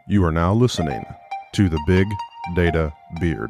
You are now listening to the Big Data Beard.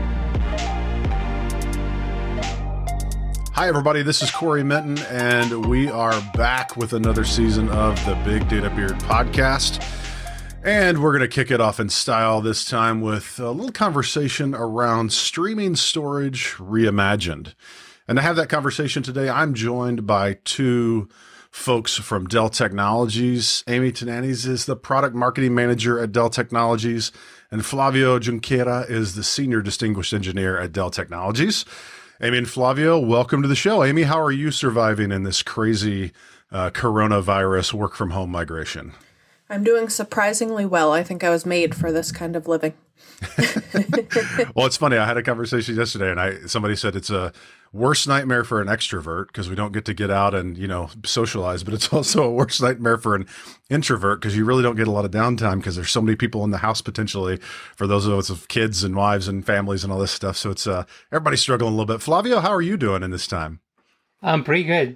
Hi, everybody. This is Corey Minton, and we are back with another season of the Big Data Beard podcast. And we're going to kick it off in style this time with a little conversation around streaming storage reimagined. And to have that conversation today, I'm joined by two folks from Dell Technologies. Amy Tananes is the product marketing manager at Dell Technologies, and Flavio Junqueira is the senior distinguished engineer at Dell Technologies. Amy and Flavio, welcome to the show. Amy, how are you surviving in this crazy coronavirus work from home migration? I'm doing surprisingly well. I think I was made for this kind of living. Well, it's funny. I had a conversation yesterday, and somebody said it's a worst nightmare for an extrovert because we don't get out and, socialize, but it's also a worst nightmare for an introvert because you really don't get a lot of downtime because there's so many people in the house potentially for those of us with kids and wives and families and all this stuff. So it's everybody's struggling a little bit. Flavio, how are you doing in this time? I'm pretty good.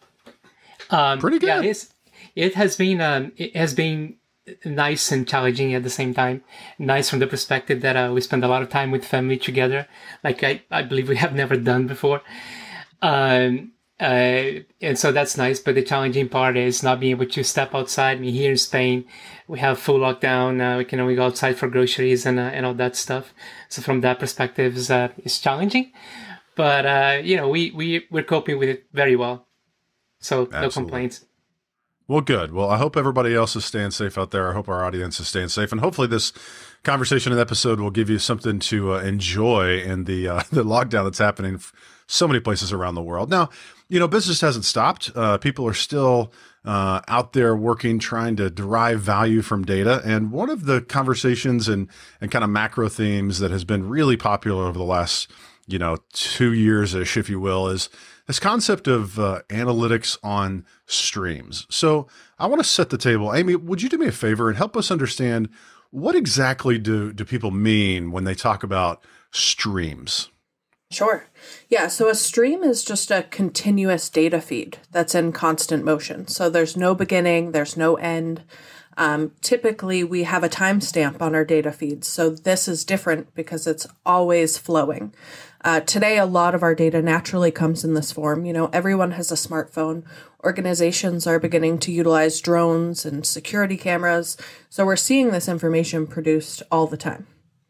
Pretty good. Yeah, it has been nice and challenging at the same time. Nice from the perspective that we spend a lot of time with family together, like I believe we have never done before. And so that's nice. But the challenging part is not being able to step outside. I mean, here in Spain, we have full lockdown. We can only go outside for groceries and all that stuff. So from that perspective, it's challenging. But we're coping with it very well. So Absolutely. No complaints. Well, good. Well, I hope everybody else is staying safe out there. I hope our audience is staying safe. And hopefully this conversation and episode will give you something to enjoy in the lockdown that's happening in so many places around the world. Now, business hasn't stopped. People are still out there working, trying to derive value from data. And one of the conversations and kind of macro themes that has been really popular over the last 2 years-ish, if you will, is this concept of analytics on streams. So I want to set the table. Amy, would you do me a favor and help us understand what exactly do people mean when they talk about streams? Sure. Yeah. So a stream is just a continuous data feed that's in constant motion. So there's no beginning, there's no end. Typically, we have a timestamp on our data feeds. So this is different because it's always flowing. Today, a lot of our data naturally comes in this form. Everyone has a smartphone. Organizations are beginning to utilize drones and security cameras. So we're seeing this information produced all the time.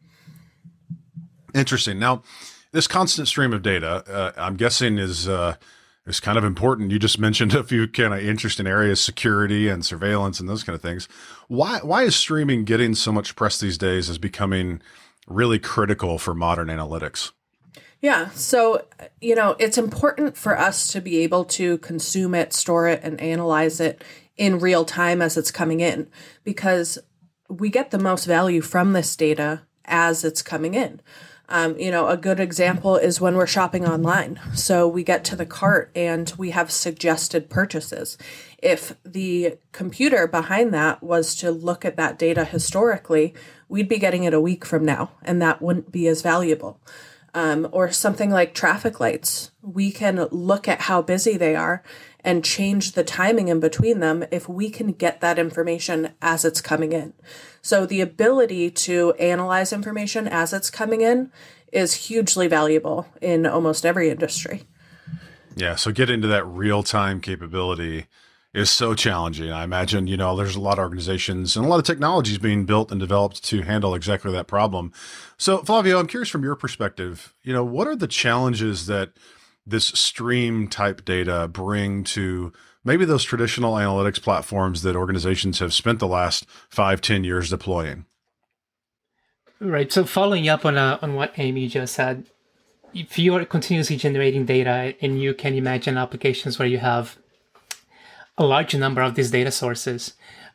Interesting. Now, this constant stream of data, I'm guessing is kind of important. You just mentioned a few kind of interesting areas, security and surveillance and those kind of things. Why is streaming getting so much press these days as becoming really critical for modern analytics? Yeah. So, it's important for us to be able to consume it, store it, and analyze it in real time as it's coming in, because we get the most value from this data as it's coming in. A good example is when we're shopping online. So we get to the cart and we have suggested purchases. If the computer behind that was to look at that data historically, we'd be getting it a week from now, and that wouldn't be as valuable. Or something like traffic lights. We can look at how busy they are and change the timing in between them if we can get that information as it's coming in. So the ability to analyze information as it's coming in is hugely valuable in almost every industry. Yeah, so getting to that real-time capability is so challenging. I imagine, there's a lot of organizations and a lot of technologies being built and developed to handle exactly that problem. So, Flavio, I'm curious from your perspective, what are the challenges that this stream type data bring to maybe those traditional analytics platforms that organizations have spent the last 5-10 years deploying? Right. So following up on what Amy just said, if you are continuously generating data and you can imagine applications where you have a large number of these data sources.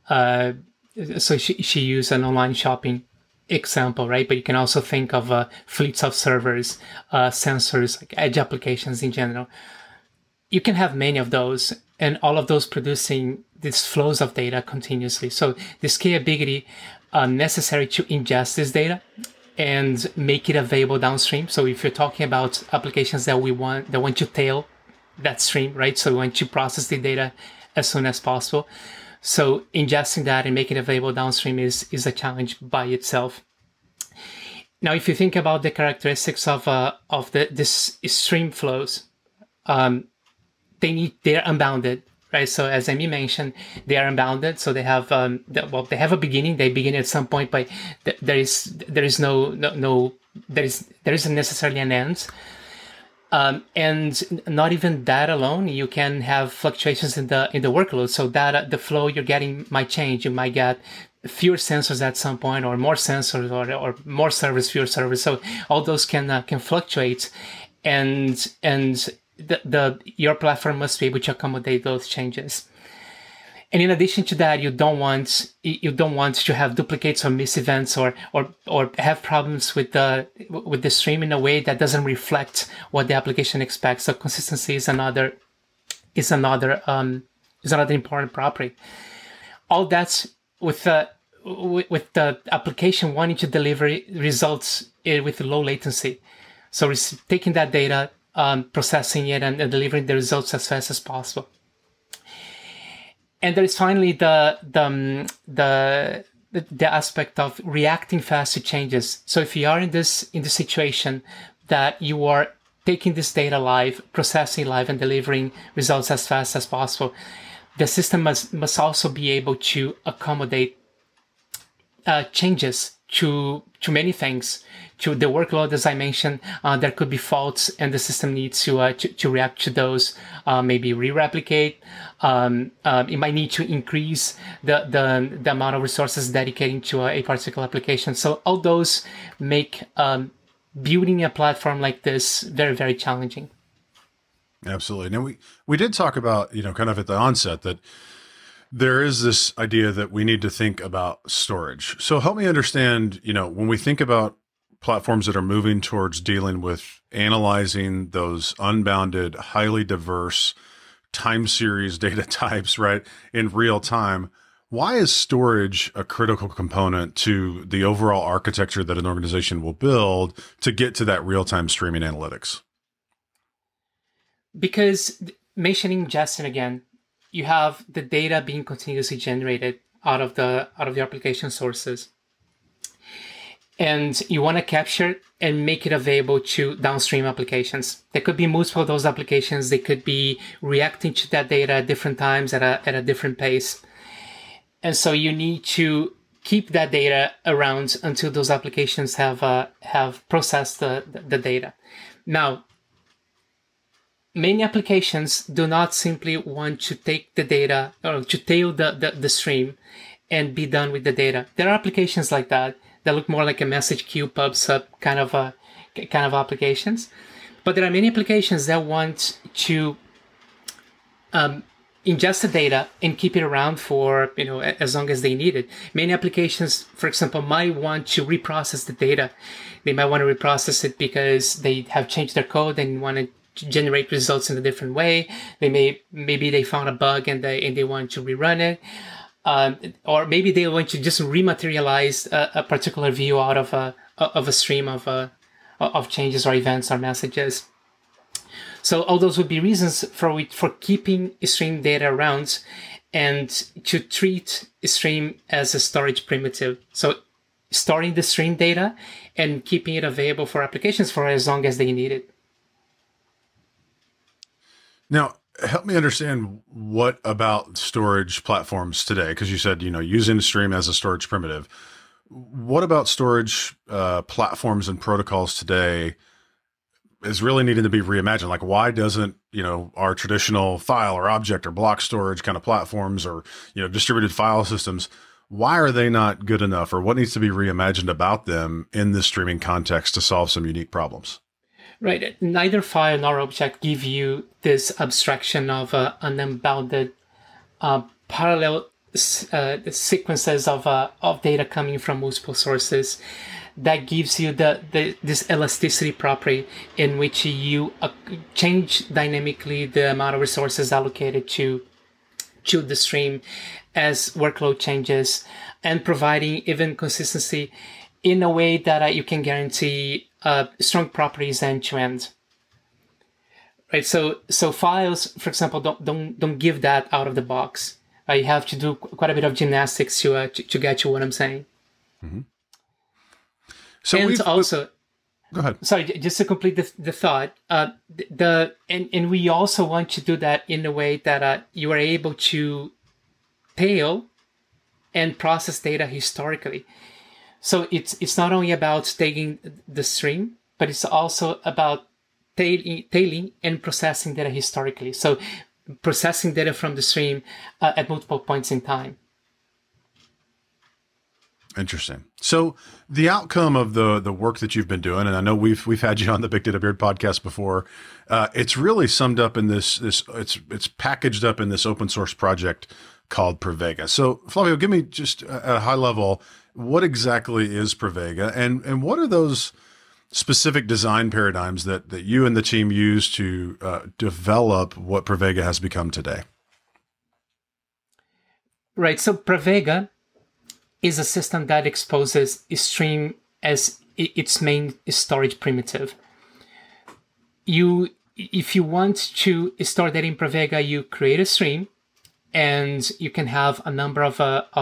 So she used an online shopping example, right? But you can also think of fleets of servers, sensors, like edge applications in general. You can have many of those, and all of those producing these flows of data continuously. So the scalability necessary to ingest this data and make it available downstream. So if you're talking about applications that want to tail that stream, right? So we want to process the data as soon as possible. So ingesting that and making it available downstream is a challenge by itself. Now, if you think about the characteristics of this stream flows, they're unbounded, right? So as Amy mentioned, they are unbounded. So they have they have a beginning. They begin at some point, but there isn't necessarily an end. And not even that alone, you can have fluctuations in the workload. So that the flow you're getting might change. You might get fewer sensors at some point, or more sensors, or more servers, fewer servers. So all those can fluctuate, and your platform must be able to accommodate those changes. And in addition to that, you don't want to have duplicates or miss events, or have problems with the stream in a way that doesn't reflect what the application expects. So consistency is another important property. All that's with the application wanting to deliver results with low latency. So it's taking that data, processing it, and delivering the results as fast as possible. And there is finally the aspect of reacting fast to changes. So if you are in this situation that you are taking this data live, processing live, and delivering results as fast as possible, the system must also be able to accommodate changes to many things. To the workload, as I mentioned, there could be faults, and the system needs to react to those. Maybe re-replicate. It might need to increase the amount of resources dedicating to a particular application. So all those make building a platform like this very, very challenging. Absolutely. Now we did talk about, kind of at the onset, that there is this idea that we need to think about storage. So help me understand, when we think about platforms that are moving towards dealing with analyzing those unbounded, highly diverse time series data types, right, in real time, why is storage a critical component to the overall architecture that an organization will build to get to that real-time streaming analytics? Because mentioning Justin again, you have the data being continuously generated out of the application sources. And you want to capture it and make it available to downstream applications. There could be multiple of those applications. They could be reacting to that data at different times at a different pace. And so you need to keep that data around until those applications have processed the data. Now, many applications do not simply want to take the data or to tail the stream and be done with the data. There are applications like that look more like a message queue, pub sub kind of applications. But there are many applications that want to ingest the data and keep it around for as long as they need it. Many applications, for example, might want to reprocess the data. They might want to reprocess it because they have changed their code and want to generate results in a different way. Maybe they found a bug and they want to rerun it. Or maybe they want to just rematerialize a particular view out of a stream of changes or events or messages. So all those would be reasons for keeping stream data around and to treat stream as a storage primitive. So storing the stream data and keeping it available for applications for as long as they need it. Now, help me understand what about storage platforms today, because you said, using stream as a storage primitive. What about storage platforms and protocols today is really needing to be reimagined? Like, why doesn't, our traditional file or object or block storage kind of platforms or, distributed file systems, why are they not good enough, or what needs to be reimagined about them in this streaming context to solve some unique problems? Right. Neither file nor object give you this abstraction of an unbounded parallel sequences of data coming from multiple sources. That gives you this elasticity property in which you change dynamically the amount of resources allocated to the stream as workload changes, and providing even consistency in a way that you can guarantee strong properties end to end. right? So files, for example, don't give that out of the box. You have to do quite a bit of gymnastics to get to what I'm saying. Mm-hmm. So and also, go ahead. Sorry, just to complete the thought. And we also want to do that in a way that you are able to tail and process data historically. So it's not only about taking the stream, but it's also about tailing and processing data historically. So processing data from the stream at multiple points in time. Interesting. So the outcome of the work that you've been doing, and I know we've had you on the Big Data Beard podcast before, it's really summed up in this it's packaged up in this open source project called Pravega. So Flavio, give me just at a high level, what exactly is Pravega, and what are those specific design paradigms that you and the team use to develop what Pravega has become today? Right. So Pravega is a system that exposes stream as its main storage primitive. If you want to store data in Pravega, you create a stream, and you can have a number of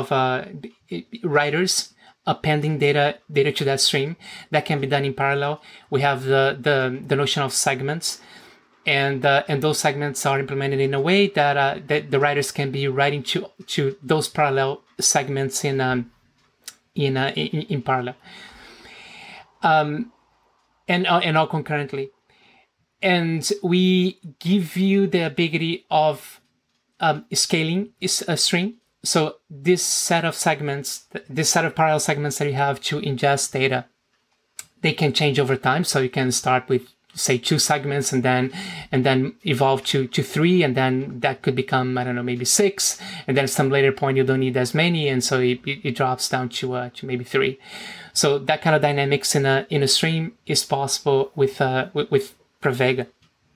writers appending data to that stream. That can be done in parallel. We have the notion of segments, and those segments are implemented in a way that the writers can be writing to those parallel segments in parallel, and all concurrently. And we give you the ability of scaling is a string. So this set of parallel segments that you have to ingest data, they can change over time. So you can start with, say, 2 segments and then evolve to 3, and then that could become, I don't know, maybe 6, and then at some later point you don't need as many, and so it drops down to maybe 3. So that kind of dynamics in a stream is possible with Pravega.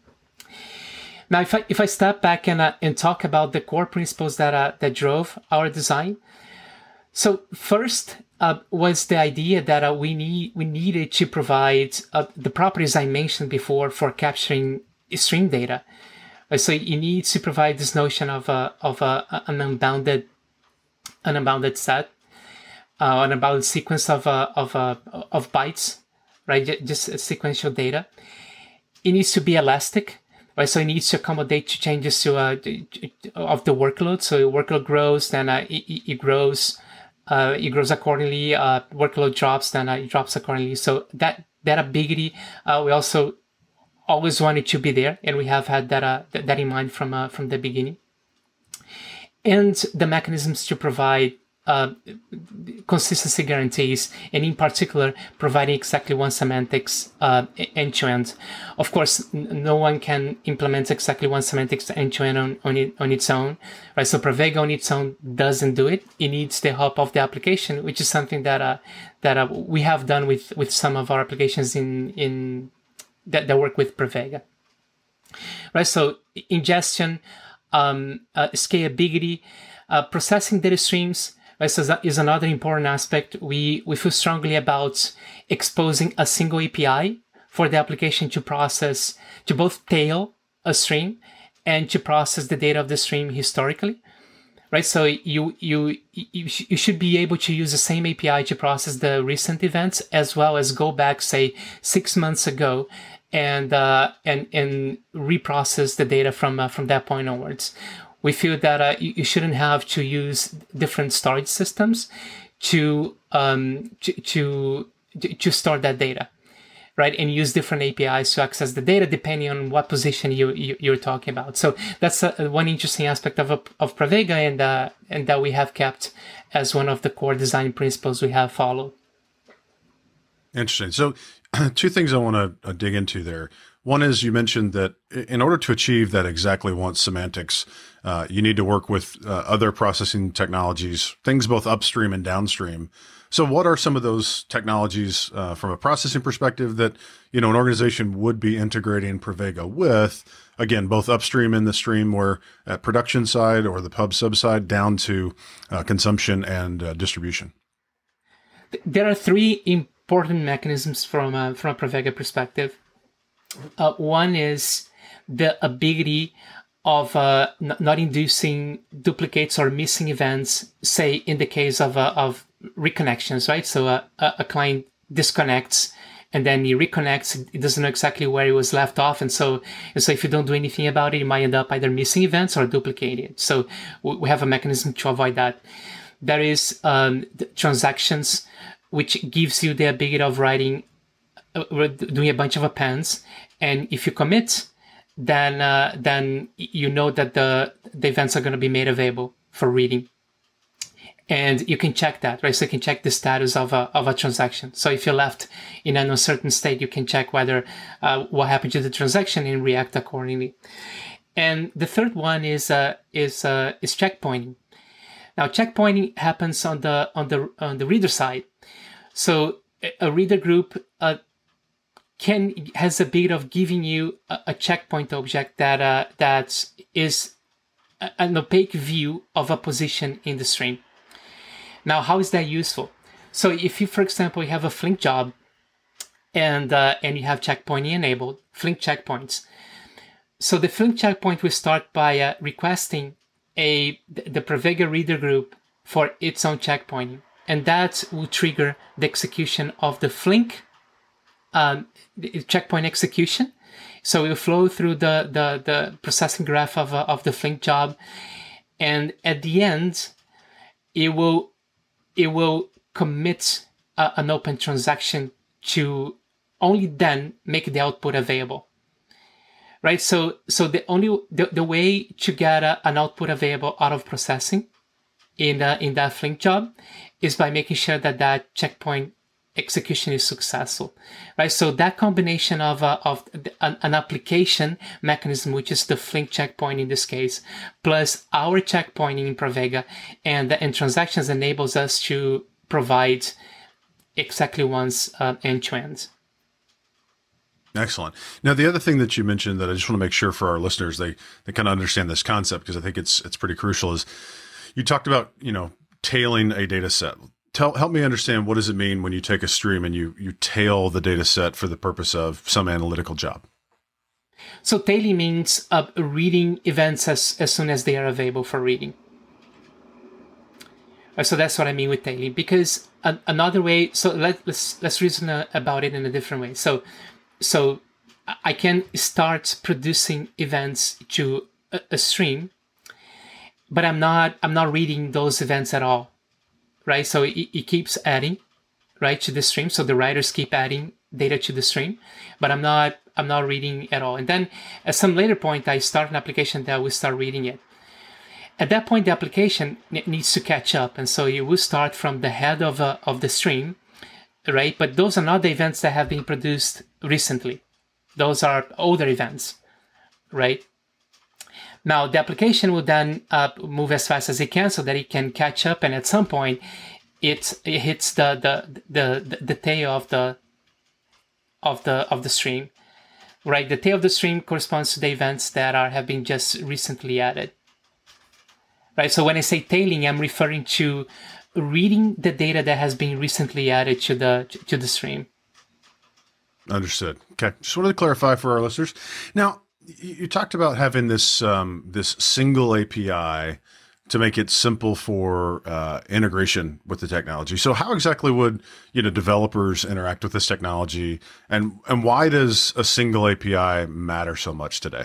Now, if I step back and talk about the core principles that drove our design. So first was the idea that we needed to provide the properties I mentioned before for capturing stream data. So you need to provide this notion of an unbounded set, an unbounded sequence of bytes, right? Just sequential data. It needs to be elastic. Right, so it needs to accommodate to changes of the workload. So workload grows, then it grows. It grows accordingly. Workload drops, then it drops accordingly. So that ability, we also always wanted to be there, and we have had that in mind from the beginning. And the mechanisms to provide consistency guarantees, and in particular, providing exactly one semantics end to end. Of course, no one can implement exactly one semantics end to end on its own, right? So Pravega on its own doesn't do it. It needs the help of the application, which is something that we have done with some of our applications in that work with Pravega, right? So ingestion, scalability, processing data streams. Right, so that is another important aspect. We feel strongly about exposing a single API for the application to both tail a stream and to process the data of the stream historically. Right, so you should be able to use the same API to process the recent events as well as go back, say, 6 months ago, and reprocess the data from that point onwards. We feel that you shouldn't have to use different storage systems to store that data, right? And use different APIs to access the data depending on what position you're talking about. So that's one interesting aspect of Pravega, and that we have kept as one of the core design principles we have followed. Interesting. So 2 things I want to dig into there. One is you mentioned that in order to achieve that exactly once semantics, you need to work with other processing technologies, things both upstream and downstream. So what are some of those technologies from a processing perspective that, an organization would be integrating Pravega with, again, both upstream in the stream or at production side or the pub sub side down to consumption and distribution? There are 3 important mechanisms from a Pravega perspective. One is the ability of not inducing duplicates or missing events, say in the case of reconnections, right? So a client disconnects and then he reconnects, it doesn't know exactly where it was left off. And so if you don't do anything about it, you might end up either missing events or duplicating it. So we have a mechanism to avoid that. There is transactions, which gives you the ability of writing, doing a bunch of appends. And if you commit, then you know that the events are going to be made available for reading. And you can check that, right? So you can check the status of a transaction. So if you're left in an uncertain state, you can check whether what happened to the transaction and react accordingly. And the third one is checkpointing. Now, checkpointing happens on the reader side. So a reader group has a bit of giving you a checkpoint object that is an opaque view of a position in the stream. Now, how is that useful? So if you, for example, you have a Flink job and you have checkpointing enabled, Flink checkpoints. So the Flink checkpoint will start by requesting the Pravega reader group for its own checkpointing. And that will trigger the execution of the Flink checkpoint execution. So it will flow through the processing graph of the Flink job. And at the end, it will commit an open transaction to only then make the output available, right? So the way to get an output available out of processing in that Flink job is by making sure that checkpoint execution is successful, right? So that combination of an application mechanism, which is the Flink checkpoint in this case, plus our checkpointing in Pravega and transactions enables us to provide exactly one's end-to-end. Excellent. Now, the other thing that you mentioned that I just want to make sure for our listeners, they kind of understand this concept, because I think it's pretty crucial, is you talked about, tailing a data set. Help me understand, what does it mean when you take a stream and you tail the data set for the purpose of some analytical job? So tailing means reading events as soon as they are available for reading. So that's what I mean with tailing. Because another way, so let's reason about it in a different way. So I can start producing events to a stream, but I'm not reading those events at all. Right, so it keeps adding, right, to the stream. So the writers keep adding data to the stream, but I'm not reading at all. And then at some later point, I start an application that will start reading it. At that point, the application needs to catch up, and so you will start from the head of the stream, right? But those are not the events that have been produced recently; those are older events, right? Now, the application will then move as fast as it can so that it can catch up, and at some point, it hits the tail of the stream, right? The tail of the stream corresponds to the events that have been just recently added, right? So when I say tailing, I'm referring to reading the data that has been recently added to the stream. Understood. Okay, just wanted to clarify for our listeners. Now, you talked about having this single API to make it simple for integration with the technology. So how exactly would developers interact with this technology, and why does a single API matter so much today?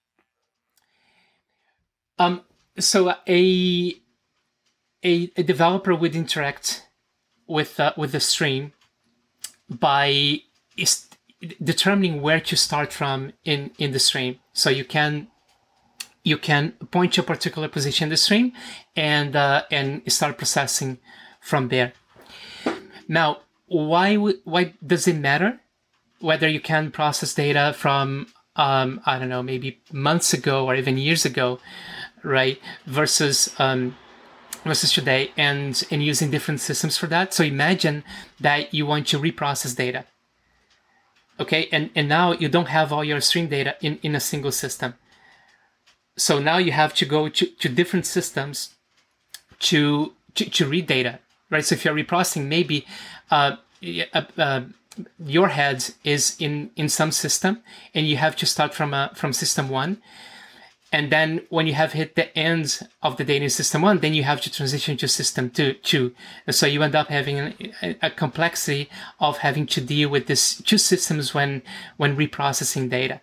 So a developer would interact with the stream by determining where to start from in the stream. So you can point to a particular position in the stream and start processing from there. Now, why does it matter whether you can process data from I don't know, maybe months ago or even years ago, right? Versus today, and using different systems for that. So imagine that you want to reprocess data. Okay, and now you don't have all your stream data in a single system. So now you have to go to different systems to read data, right? So if you're reprocessing, maybe your head is in some system, and you have to start from system 1. And then when you have hit the end of the data in system 1, then you have to transition to system 2. And so you end up having a complexity of having to deal with these 2 systems when reprocessing data.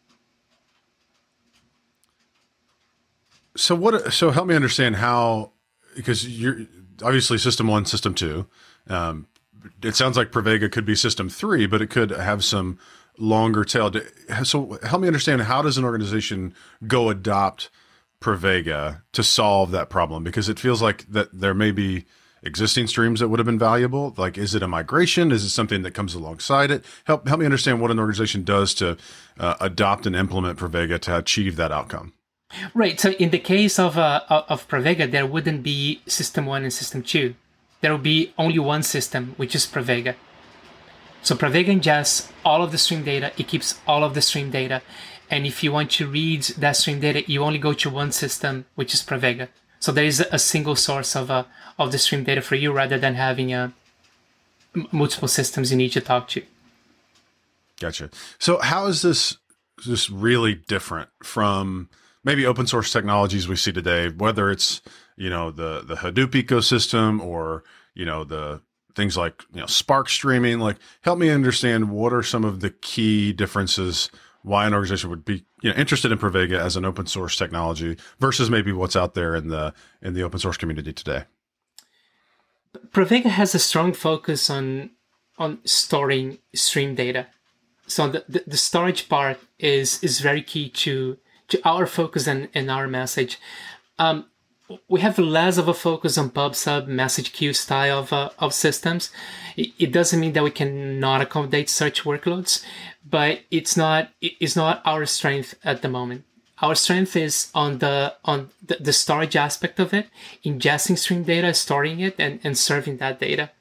So help me understand how, because you're obviously system 1, system 2. It sounds like Pravega could be system 3, but it could have some longer tail. So help me understand, how does an organization go adopt Pravega to solve that problem? Because it feels like that there may be existing streams that would have been valuable. Like, is it a migration? Is it something that comes alongside it? Help me understand what an organization does to adopt and implement Pravega to achieve that outcome. Right. So in the case of Pravega, there wouldn't be system 1 and system 2. There will be only one system, which is Pravega. So Pravega ingests all of the stream data. It keeps all of the stream data. And if you want to read that stream data, you only go to one system, which is Pravega. So there is a single source of the stream data for you, rather than having multiple systems you need to talk to. Gotcha. So how is this really different from maybe open source technologies we see today, whether it's, the Hadoop ecosystem or, the things like, Spark streaming? Like, help me understand, what are some of the key differences why an organization would be, interested in Pravega as an open source technology versus maybe what's out there in the open source community today? Pravega has a strong focus on storing stream data. So the storage part is very key to our focus and our message. We have less of a focus on pub/sub message queue style of systems. It doesn't mean that we cannot accommodate search workloads, but it's not our strength at the moment. Our strength is on the storage aspect of it, ingesting stream data, storing it, and serving that data.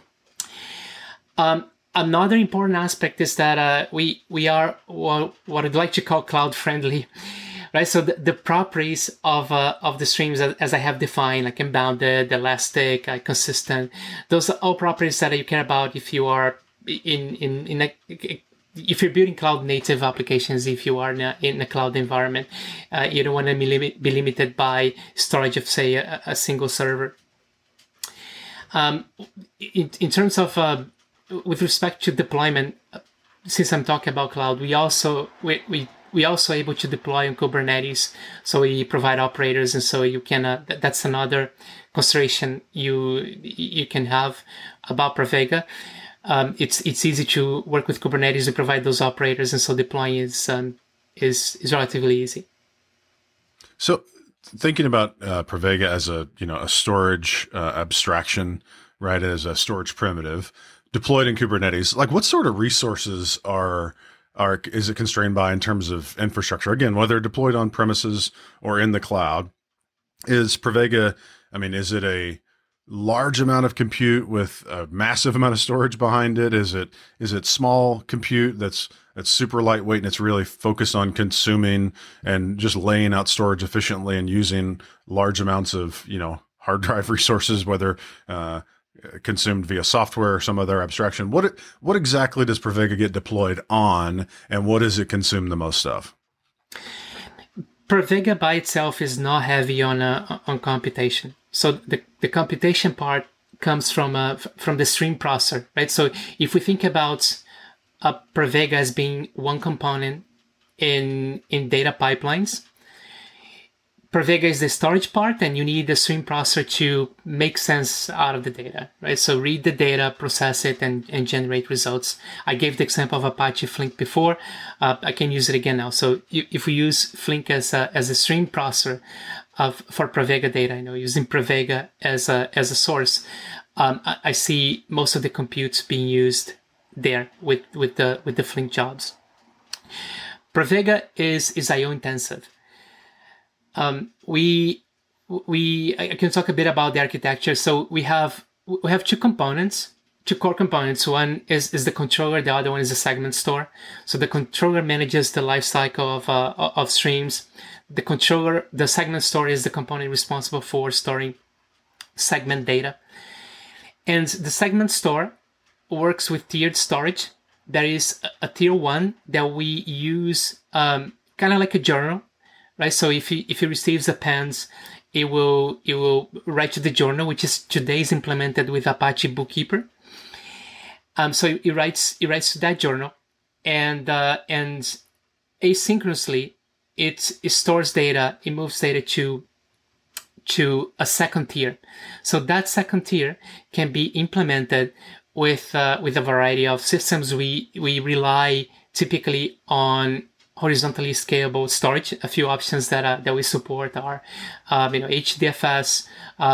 Another important aspect is that we are what I'd like to call cloud friendly. Right, so the properties of the streams, as I have defined, like unbounded, elastic, consistent, those are all properties that you care about if you are if you're building cloud native applications. If you are in a cloud environment, you don't want to be limited by storage of, say, a single server. In terms of with respect to deployment, since I'm talking about cloud, we also able to deploy on Kubernetes. So we provide operators, and so you can. That's another consideration you can have about Pravega. It's easy to work with Kubernetes to provide those operators, and so deploying is relatively easy. So, thinking about Pravega as a storage abstraction, right? As a storage primitive deployed in Kubernetes, like, what sort of resources is it constrained by in terms of infrastructure? Again, whether deployed on premises or in the cloud, is Pravega, is it a large amount of compute with a massive amount of storage behind it? Is it small compute that's super lightweight and it's really focused on consuming and just laying out storage efficiently and using large amounts of, hard drive resources, whether consumed via software or some other abstraction? What exactly does Pravega get deployed on, and what does it consume the most of? Pravega by itself is not heavy on computation. So the computation part comes from the stream processor, right? So if we think about Pravega as being one component in data pipelines, Pravega is the storage part, and you need the stream processor to make sense out of the data, right? So read the data, process it, and generate results. I gave the example of Apache Flink before. I can use it again now. So if we use Flink as a stream processor for Pravega data, using Pravega as a source, I see most of the compute being used there with the Flink jobs. Pravega is IO intensive. I can talk a bit about the architecture. So we have two core components. One is the controller. The other one is the segment store. So the controller manages the lifecycle of streams. The segment store is the component responsible for storing segment data. And the segment store works with tiered storage. There is a tier 1 that we use kind of like a journal, right? So if it receives appends, it will write to the journal, which is today's implemented with Apache Bookkeeper. So it writes to that journal, and asynchronously it stores data. It moves data to a second tier. So that second tier can be implemented with a variety of systems. We rely typically on horizontally scalable storage. A few options that we support are HDFS,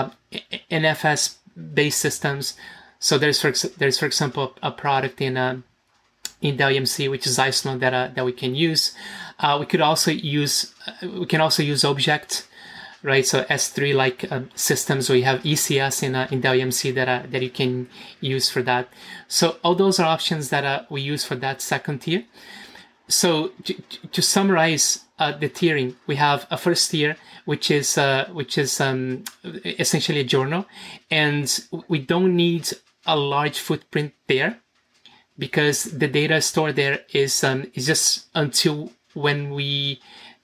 NFS based systems. So there's for example a product in Dell EMC, which is Isilon, that we can use. We can also use Object, right? So S3 like systems. We have ECS in Dell EMC that you can use for that. So all those are options that we use for that second tier. So to summarize the tiering, we have a first tier, which is essentially a journal, and we don't need a large footprint there because the data stored there is just until when we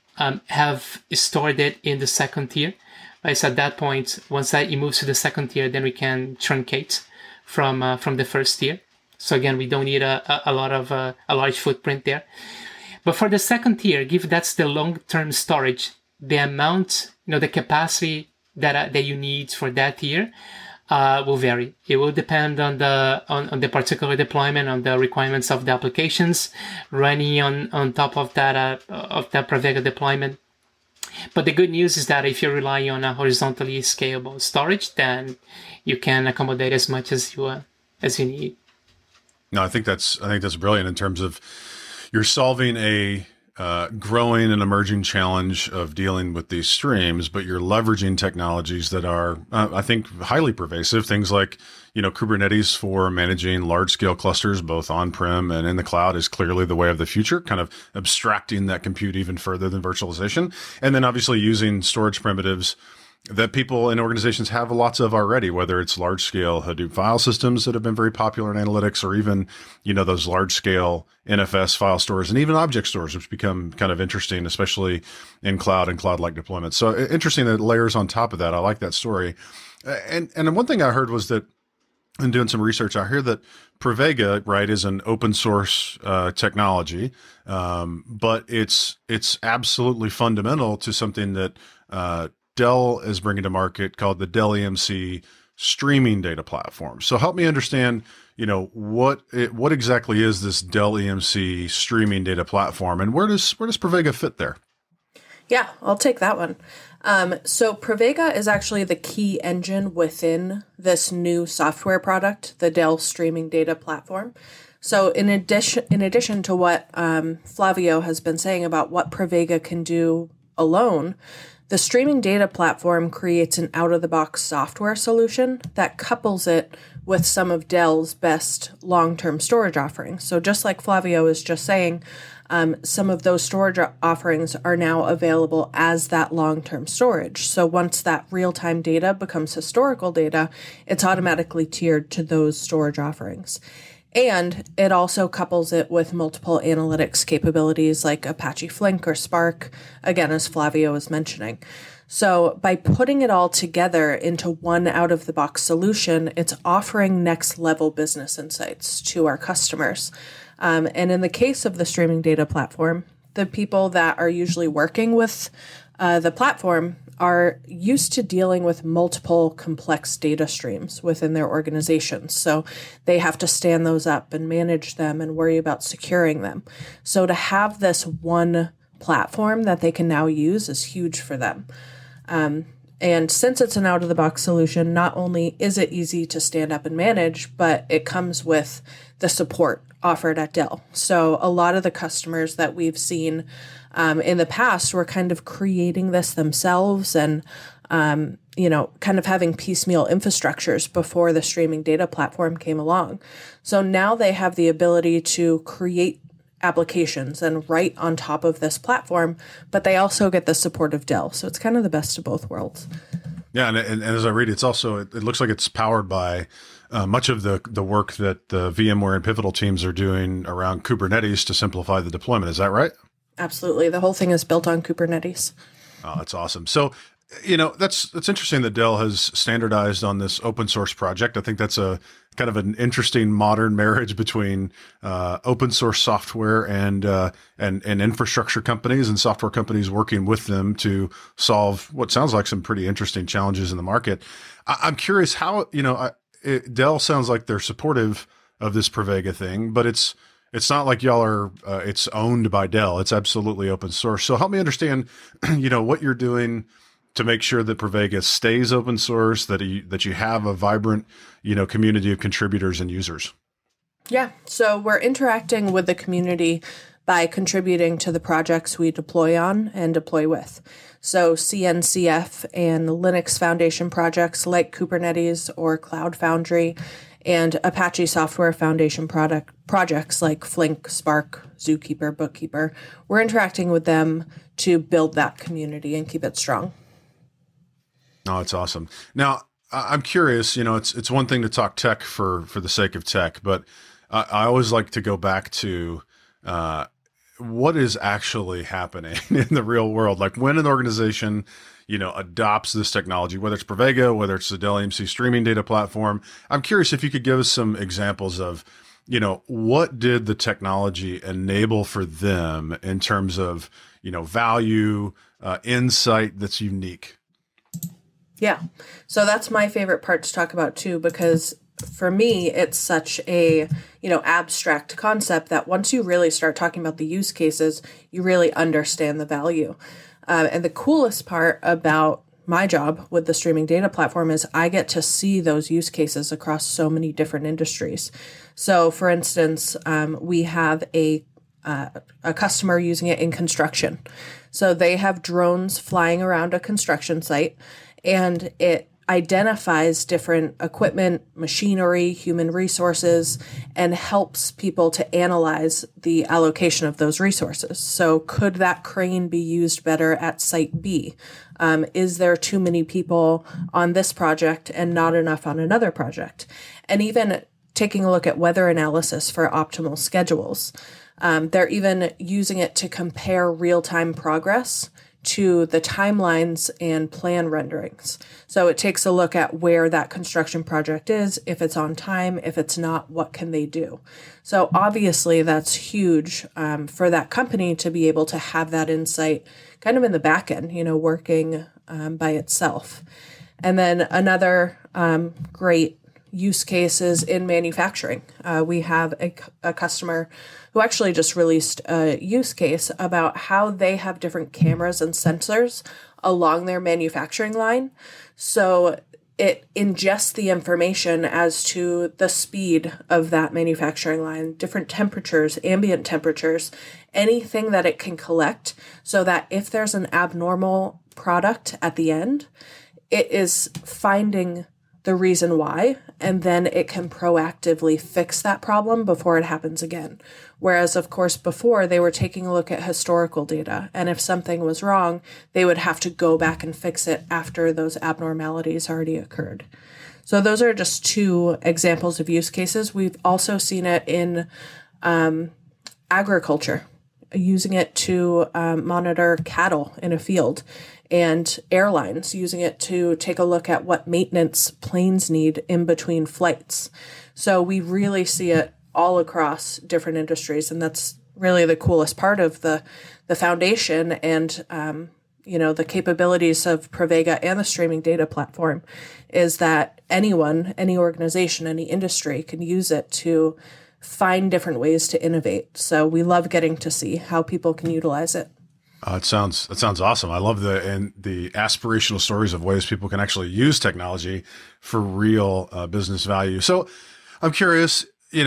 have stored it in the second tier. Right? So at that point, once that it moves to the second tier, then we can truncate from the first tier. So again, we don't need a large footprint there. But for the second tier, given that's the long-term storage, the amount, the capacity that you need for that tier will vary. It will depend on the particular deployment, on the requirements of the applications running on top of that Pravega deployment. But the good news is that if you're relying on a horizontally scalable storage, then you can accommodate as much as you need. No, I think that's brilliant in terms of you're solving a growing and emerging challenge of dealing with these streams, but you're leveraging technologies that are, I think, highly pervasive. Things like, Kubernetes for managing large scale clusters, both on-prem and in the cloud, is clearly the way of the future, kind of abstracting that compute even further than virtualization. And then obviously using storage primitives that people and organizations have lots of already, whether it's large scale Hadoop file systems that have been very popular in analytics, or even, those large scale NFS file stores and even object stores, which become kind of interesting, especially in cloud and cloud-like deployments. So interesting that layers on top of that. I like that story. And one thing I heard was that in doing some research, I hear that Pravega, right, is an open source technology, but it's absolutely fundamental to something that Dell is bringing to market called the Dell EMC streaming data platform. So help me understand, what exactly is this Dell EMC streaming data platform, and where does Pravega fit there? Yeah, I'll take that one. So Pravega is actually the key engine within this new software product, the Dell Streaming Data Platform. So in addition to what Flavio has been saying about what Pravega can do alone, the streaming data platform creates an out-of-the-box software solution that couples it with some of Dell's best long-term storage offerings. So just like Flavio was just saying, some of those storage offerings are now available as that long-term storage. So once that real-time data becomes historical data, it's automatically tiered to those storage offerings. And it also couples it with multiple analytics capabilities like Apache Flink or Spark, again, as Flavio was mentioning. So by putting it all together into one out-of-the-box solution, it's offering next-level business insights to our customers. And in the case of the streaming data platform, the people that are usually working with the platform are used to dealing with multiple complex data streams within their organizations. So they have to stand those up and manage them and worry about securing them. So to have this one platform that they can now use is huge for them. And since it's an out-of-the-box solution, not only is it easy to stand up and manage, but it comes with the support offered at Dell. So a lot of the customers that we've seen in the past were kind of creating this themselves and, kind of having piecemeal infrastructures before the streaming data platform came along. So now they have the ability to create applications and write on top of this platform, but they also get the support of Dell. So it's kind of the best of both worlds. Yeah, and as I read, it's also it looks like it's powered by much of the work that the VMware and Pivotal teams are doing around Kubernetes to simplify the deployment. Is that right? Absolutely. The whole thing is built on Kubernetes. Oh, that's awesome. So, that's interesting that Dell has standardized on this open source project. I think that's a kind of an interesting modern marriage between open source software and infrastructure companies and software companies working with them to solve what sounds like some pretty interesting challenges in the market. I'm curious how, Dell sounds like they're supportive of this Pravega thing, but it's not like y'all are, it's owned by Dell. It's absolutely open source. So help me understand, what you're doing to make sure that Pravega stays open source, that you have a vibrant, community of contributors and users. Yeah. So we're interacting with the community by contributing to the projects we deploy on and deploy with. So CNCF and Linux Foundation projects like Kubernetes or Cloud Foundry, and Apache Software Foundation projects like Flink, Spark, Zookeeper, Bookkeeper. We're interacting with them to build that community and keep it strong. Oh, it's awesome. Now, I'm curious, it's one thing to talk tech for the sake of tech, but I always like to go back to what is actually happening in the real world. Like when an organization, adopts this technology, whether it's Pravega, whether it's the Dell EMC streaming data platform. I'm curious if you could give us some examples of, what did the technology enable for them in terms of, value, insight that's unique? Yeah. So that's my favorite part to talk about too, because for me, it's such a, abstract concept that once you really start talking about the use cases, you really understand the value. And the coolest part about my job with the streaming data platform is I get to see those use cases across so many different industries. So for instance, we have a customer using it in construction. So they have drones flying around a construction site, and it identifies different equipment, machinery, human resources, and helps people to analyze the allocation of those resources. So could that crane be used better at site B? Is there too many people on this project and not enough on another project? And even taking a look at weather analysis for optimal schedules. They're even using it to compare real-time progress to the timelines and plan renderings. So it takes a look at where that construction project is, if it's on time, if it's not, what can they do? So obviously that's huge for that company to be able to have that insight kind of in the back end, working by itself. And then another great use cases in manufacturing. We have a customer who actually just released a use case about how they have different cameras and sensors along their manufacturing line. So it ingests the information as to the speed of that manufacturing line, different temperatures, ambient temperatures, anything that it can collect, so that if there's an abnormal product at the end, it is finding the reason why, and then it can proactively fix that problem before it happens again. Whereas, of course, before they were taking a look at historical data, and if something was wrong, they would have to go back and fix it after those abnormalities already occurred. So those are just two examples of use cases. We've also seen it in agriculture, using it to monitor cattle in a field, and airlines using it to take a look at what maintenance planes need in between flights. So we really see it all across different industries, and that's really the coolest part of the foundation and the capabilities of Pravega and the streaming data platform is that anyone, any organization, any industry can use it to find different ways to innovate. So we love getting to see how people can utilize it. That sounds awesome. I love the aspirational stories of ways people can actually use technology for real business value. So I'm curious,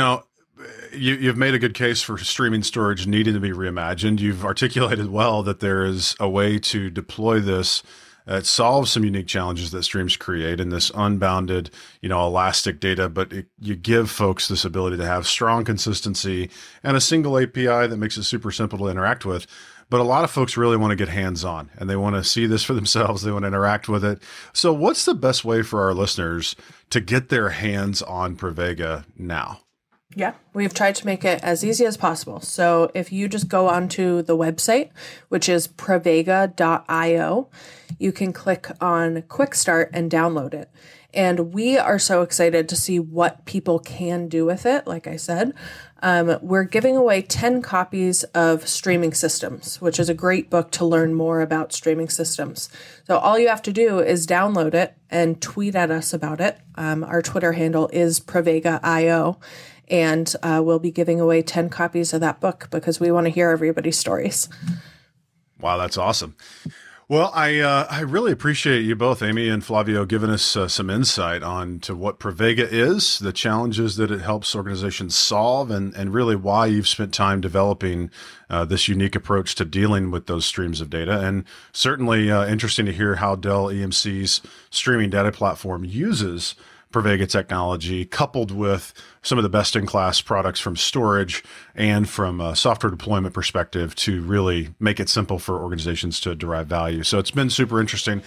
you've made a good case for streaming storage needing to be reimagined. You've articulated well that there is a way to deploy this that solves some unique challenges that streams create in this unbounded, elastic data, but you give folks this ability to have strong consistency and a single API that makes it super simple to interact with. but a lot of folks really want to get hands on and they want to see this for themselves. They want to interact with it. So what's the best way for our listeners to get their hands on Pravega now? Yeah, we've tried to make it as easy as possible. So if you just go onto the website, which is pravega.io, you can click on Quick Start and download it. And we are so excited to see what people can do with it. Like I said, we're giving away 10 copies of Streaming Systems, which is a great book to learn more about streaming systems. So all you have to do is download it and tweet at us about it. Our Twitter handle is pravega.io. And we'll be giving away 10 copies of that book because we want to hear everybody's stories. Wow, that's awesome. Well, I really appreciate you both, Amy and Flavio, giving us some insight on to what Pravega is, the challenges that it helps organizations solve, and really why you've spent time developing this unique approach to dealing with those streams of data. And certainly interesting to hear how Dell EMC's streaming data platform uses Pravega technology, coupled with some of the best-in-class products from storage and from a software deployment perspective to really make it simple for organizations to derive value. So it's been super interesting.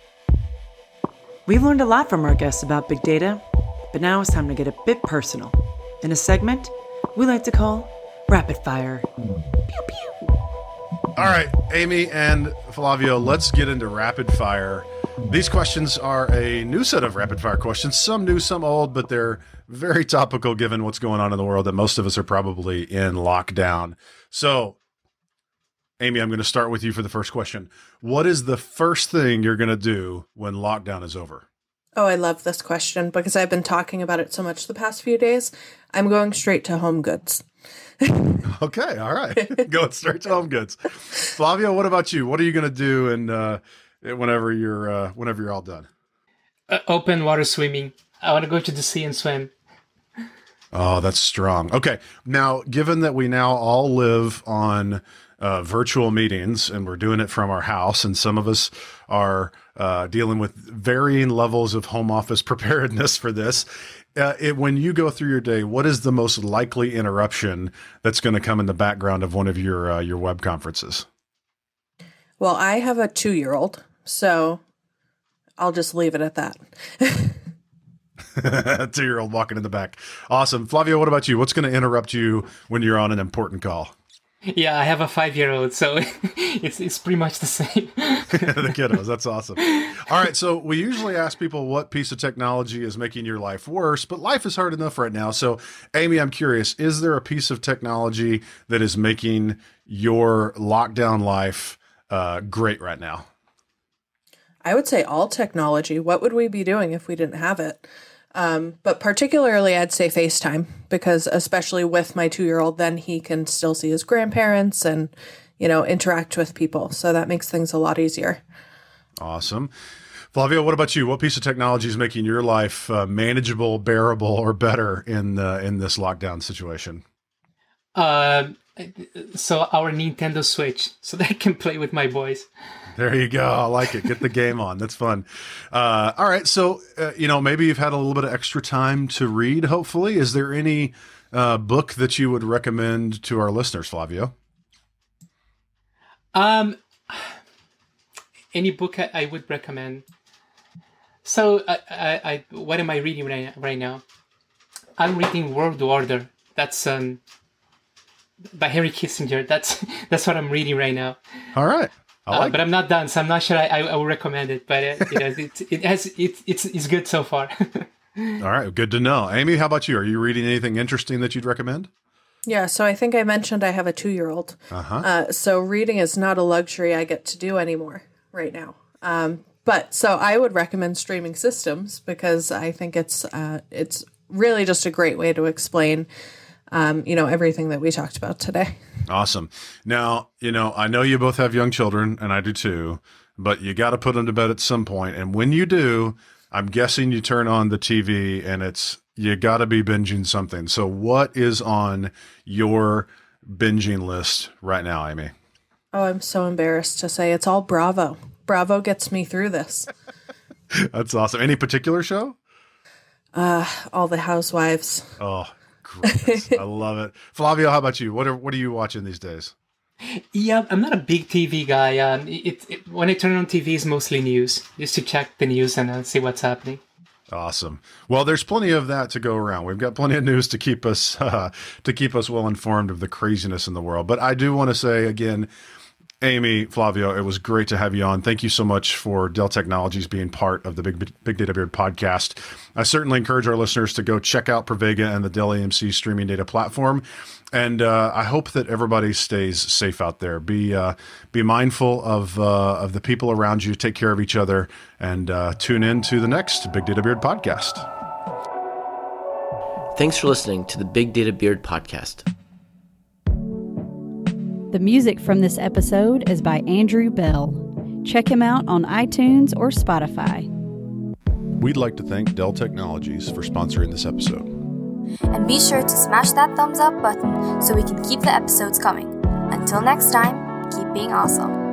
We've learned a lot from our guests about big data, but now it's time to get a bit personal in a segment we like to call Rapid Fire. Pew, pew. All right, Amy and Flavio, let's get into Rapid Fire. These questions are a new set of rapid fire questions, some new, some old, but they're very topical given what's going on in the world that most of us are probably in lockdown. So, Amy, I'm going to start with you for the first question. What is the first thing you're going to do when lockdown is over? Oh, I love this question because I've been talking about it so much the past few days. I'm going straight to Home Goods. Okay, all right. Going straight to Home Goods. Flavio, what about you? What are you going to do whenever you're all done? Open water swimming. I want to go to the sea and swim. Oh, that's strong. Okay. Now, given that we now all live on virtual meetings and we're doing it from our house, and some of us are dealing with varying levels of home office preparedness for this, when you go through your day, what is the most likely interruption that's going to come in the background of one of your web conferences? Well, I have a 2-year-old, so I'll just leave it at that. 2-year-old walking in the back. Awesome. Flavio, what about you? What's going to interrupt you when you're on an important call? Yeah, I have a 5-year-old, so it's pretty much the same. The kiddos. That's awesome. All right. So we usually ask people what piece of technology is making your life worse, but life is hard enough right now. So, Amy, I'm curious, is there a piece of technology that is making your lockdown life great right now? I would say all technology. What would we be doing if we didn't have it? But particularly, I'd say FaceTime, because especially with my 2-year-old, then he can still see his grandparents and, interact with people. So that makes things a lot easier. Awesome. Flavio, what about you? What piece of technology is making your life manageable, bearable, or better in this lockdown situation? So our Nintendo Switch, so that I can play with my boys. There you go. I like it. Get the game on. That's fun. All right. So, maybe you've had a little bit of extra time to read, hopefully. Is there any book that you would recommend to our listeners, Flavio? Any book I would recommend. So, I what am I reading right now? I'm reading World Order. That's by Henry Kissinger. That's what I'm reading right now. All right. But I'm not done, so I'm not sure I will recommend it. But it's good so far. All right, good to know. Amy, how about you? Are you reading anything interesting that you'd recommend? Yeah, so I think I mentioned I have a 2-year-old. So reading is not a luxury I get to do anymore right now. But so I would recommend Streaming Systems because I think it's really just a great way to explain everything that we talked about today. Awesome. Now, I know you both have young children, and I do too, but you got to put them to bed at some point. And when you do, I'm guessing you turn on the TV and you got to be binging something. So what is on your binging list right now, Amy? Oh, I'm so embarrassed to say it's all Bravo. Bravo gets me through this. That's awesome. Any particular show? All the Housewives. Oh, great. I love it. Flavio, how about you? What are you watching these days? Yeah, I'm not a big TV guy. When I turn on TV, it's mostly news, just to check the news and see what's happening. Awesome. Well, there's plenty of that to go around. We've got plenty of news to keep us well informed of the craziness in the world. But I do want to say again, Amy, Flavio, it was great to have you on. Thank you so much for Dell Technologies being part of the Big Data Beard podcast. I certainly encourage our listeners to go check out Pravega and the Dell EMC streaming data platform. And I hope that everybody stays safe out there. Be mindful of the people around you. Take care of each other, and tune in to the next Big Data Beard podcast. Thanks for listening to the Big Data Beard podcast. The music from this episode is by Andrew Bell. Check him out on iTunes or Spotify. We'd like to thank Dell Technologies for sponsoring this episode. And be sure to smash that thumbs up button so we can keep the episodes coming. Until next time, keep being awesome.